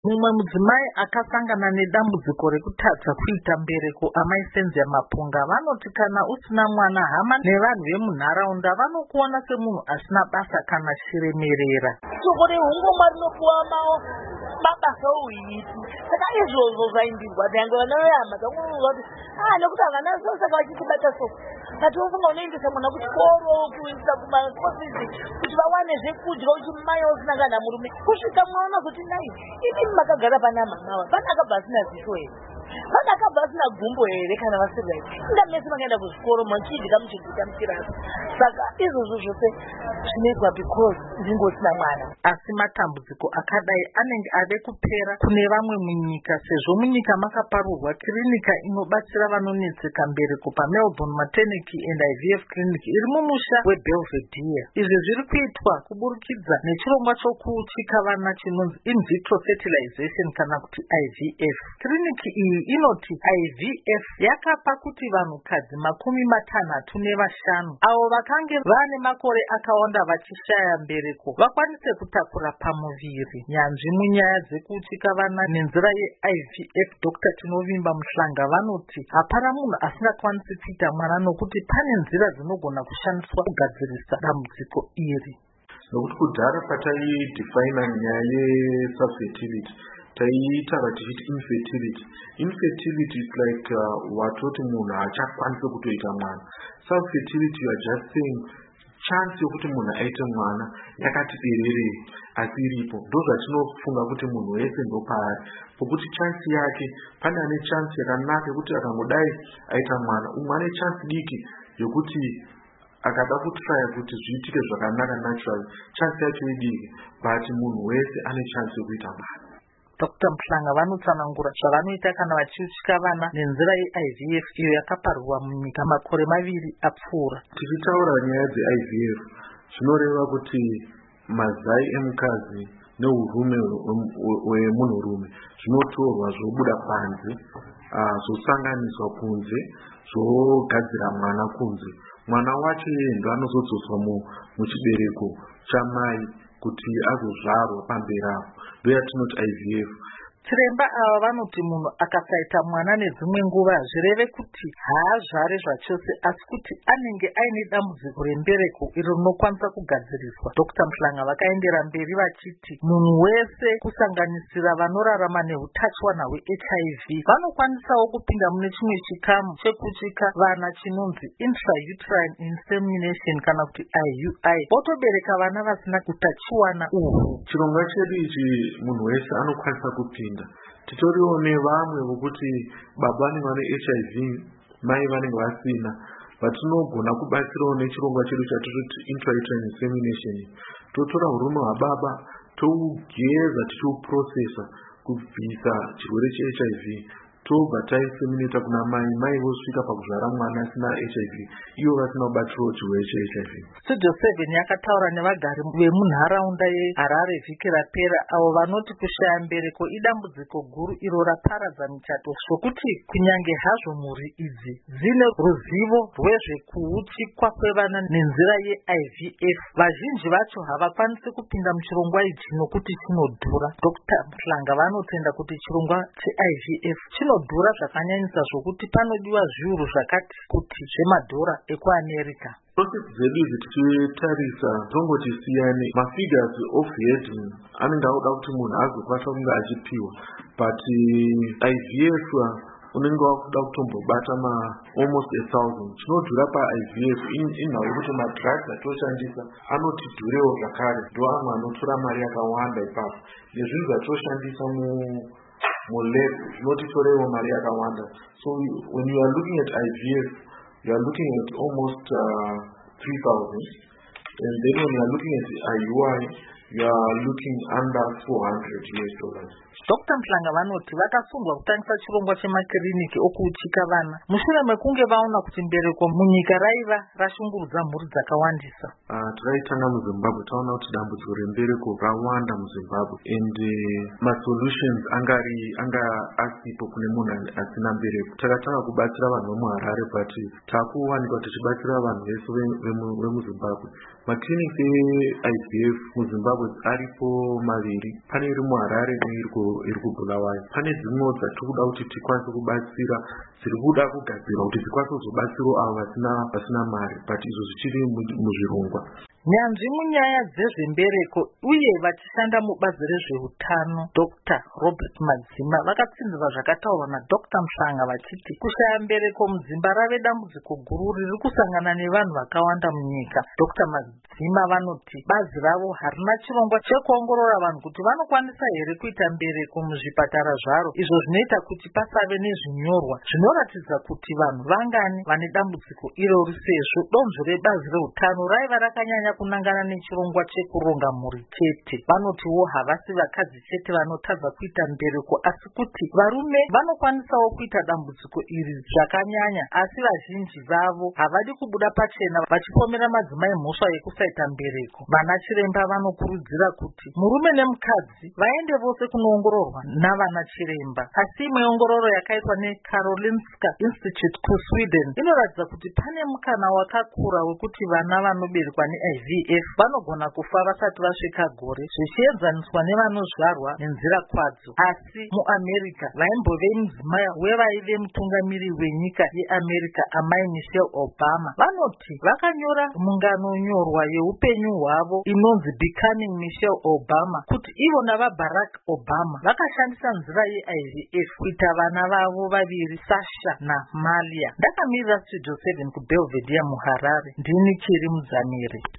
Mumwe mudzimai akasangana nedambudziko rekutadza kuita mbereko amai Senzia Mapunga vanoti kana usina mwana hama nevanhu vemunharaunda vanokuona semunhu asina basa kana chiremerera. Sokore hungoma rinopuwa mabasa ouhiti. Saka izvozvo zvaindirwa nyange vana vehama dzanguva kuti nekuti havana saka vachitibata soko. Ngatifunga unoendesa mwana kuchikoro kuendesa kumaofisi kuti vawane zvekudya kuti mai usina kana murume. Kusvika mwaona kuti nai inini makagara pana mamawa pana akabva asina ziso here. Pana akabva asina gumbo here kana vasiri here. Inga mese makaenda kuzvikoro machidya muchiguta mukirasi. Saka izvozvo zvose zvinoitwa because ndingosina mwana. Asi matambudziko akadai anenge ade kupera kune vamwe munyika sezvo munyika makaparurwa kirinika inobatsira vanonetseka mbereko paMelbourne Maternity and IVF Clinic iri mumusha weBelvedere. Izvi zviri kuitwa kuburikidza nechirongwa chokuchika vana chinonzi in vitro fertilization kana kuti IVF. Kiriniki iyi inoti IVF yakapa kuti vanhukadzi 65 avo vakange vane makore akawanda vachishaya mbereko vakwanise kutakura pamuviri. Nyanzvi munyaya dzekuchika vana nenzira yeIVF Dr. Tinovimba Muhlanga vanoti hapana munhu asingakwanisi kuita mwana nokuti pane nzira dzinogona kushandiswa kugadzirisa dambudziko iri. Nokuti kudhara pataidefaina nyaya yefertility taitaura tichiti infertility. Infertility is like watoti munhu haachakwanisi kutoita mwana. Self-fertility you are just saying chance yokuti munhu aite mwana yakati bererei asi iripo. Ndozvatinofunga kuti munhu wese ndopaari pokuti chance yake pane ane chance yakanaka yekuti akangodai aita mwana, umwe ane chance diki yokuti akada kutraya kuti zviitike zvakanaka natural, chance yacho idiki, but munhu wese ane chance yokuita mwana. Dr. Mhlanga vanotsanangura zvavanoita kana vachiuchika vana nenzira yeIVF iyo yakaparurwa munyika makore 2 apfuura. Tichitaura nyaya dzeIVF zvinoreva kuti mazai emukadzi neurume hwemunhurume zvinotorwa zvobuda panze, zvosanganiswa kunze, zvogadzira mwana kunze. Mwana wacho yeye ndo anozodzoswa muchibereko chamai kuti azozvarwa pamberi apo. Ndo yatinoti IVF. Chiremba ava vanoti munhu akasaita mwana nedzimwe nguva zvireve kuti haazvare zvachose asi kuti anenge aine dambudziko rembereko iro rinokwanisa kugadziriswa. Dr. Mhlanga vakaendera mberi vachiti munhu wese kusanganisira vanorarama neutachiwana hweHIV vanokwanisawo kupinda mune chimwe chikamu chekuchika vana chinonzi intrauterine insemination kana kuti IUI votobereka vana vasina utachiwana uhwu. Chirongwa chedu ichi munhu wese anokwanisa kupinda. Titoriwo nevamwe vokuti baba vanenge vane HIV, mai vanenge vasina, vatinogona kubatsirawo nechirongwa chedu chatoti intrauterine insemination. Totora hurume hwababa tougeza tichiuprocessa kubvisa chirwere cheHIV, tobva tainseminata kuna mai, mai vosvika pakuzvara mwana asina HIV, ivo vasina kubatirawo chirwere cheHIV. Studio 7 yakataura nevagari vemunharaunda yeHarare vhiki rapera avo vanoti kushaya mbereko idambudziko guru iro raparadza michato zvokuti kunyange hazvo mhuri idzi dzine ruzivo rwezvekuuchikwa kwevana nenzira yeIVF, vazhinji vacho havakwanisi kupinda muchirongwa ichi nokuti chinodhura. Dr. Mhlanga vanotenda kuti chirongwa cheIVF chinodhura zvakanyanyisa zvokuti panodiwa zviuru zvakati kuti zvemadhora ekuAmerica. Process dzedu idzi tichitarisa tongoti siyane, mafigures of head anenge auda kuti munhu azokwanisa kunge achipiwa, but IVF unenge wakuda kutombobata almost 1,000. Chinodhura paIVF inhau yekuti madrugs atoshandisa anoti dhurewo zvakare, ndo amwe anotora mari yakawanda ipapo. Nezvinhu zvatoshandisa mulab zvinotitorewo mari yakawanda. So when you are looking at IVF, you are looking at almost 3,000, and then when you are looking at IUI, you are looking under $400. Dr. Mhlanga vanoti vakasungwa kutangisa chirongwa chemakiriniki okuchika vana mushure mekunge vaona kuti mbereko munyika raiva rashungurudza mhuri dzakawandisa. Tiraitanga muZimbabwe taona kuti dambudziko rembereko rawanda muZimbabwe, and masolutions anga asipo kune munhu asina mbereko. Takatanga kubatsira vanhu vemuHarare, but takuwanikwa tichibatsira vanhu vese vemuZimbabwe. Makliniki eIVF muZimbabwe Zimbabwe aripo maviri, pane iri muHarare neiri kuBulawayo. Pane dzimwewo dzatiri kuda kuti tikwanise kubatsira, dziri kuda kugadzirwa kuti dzikwanise kuzobatsirawo avo vasina mari, but izvo zvichiri muzvirongwa. Nyanzvi munyaya dzezvembereko uye vachishanda mubazi rezveutano Dr. Robert Madzima vakatsinzira zvakataurwa naDr. Mhlanga vachiti kushaya mbereko mudzimba rave dambudziko guru riri kusangana nevanhu vakawanda munyika. Dr. Madzima vanoti bazi ravo harina chirongwa chekuongorora vanhu kuti vanokwanisa here kuita mbereko muzvipatara zvaro, izvo zvinoita kuti pasave nezvinyorwa zvinoratidza kuti vanhu vangani vane dambudziko irori, sezvo donzvo rebazi reutano raiva rakanyanya kunangana nechirongwa chekuronga mhuri chete. Vanotiwo havasi vakadzi chete vanotadza kuita mbereko, asi kuti varume vanokwanisawo kuita dambudziko iri zvakanyanya, asi vazhinji vavo havadi kubuda pachena vachipomera madzimai mhosva yekusaita mbereko. Vana chiremba vanokurudzira kuti murume nemukadzi vaende vose kunoongororwa navana chiremba. Asi imwe ongororo yakaitwa neKarolinska Institute kuSweden inoratidza kuti pane mukana wakakura wekuti vana vanoberekwa neIVF vanogona kufa vasati vasvika gore, zvichienzaniswa nevanozvarwa nenzira kwadzo. Asi muAmerica vaimbove mudzimai wevaive mutungamiri wenyika yeAmerica amai Michelle Obama vanoti vakanyora munganonyorwa yeupenyu hwavo inonzi Becoming Michelle Obama kuti ivo navaBarack Obama vakashandisa nzira yeIVF kuita vana vavo vaviri, Sasha naMalia. Ndakamirira Studio 7 kuBelvedere muHarare, ndini Chiri Mudzamiri.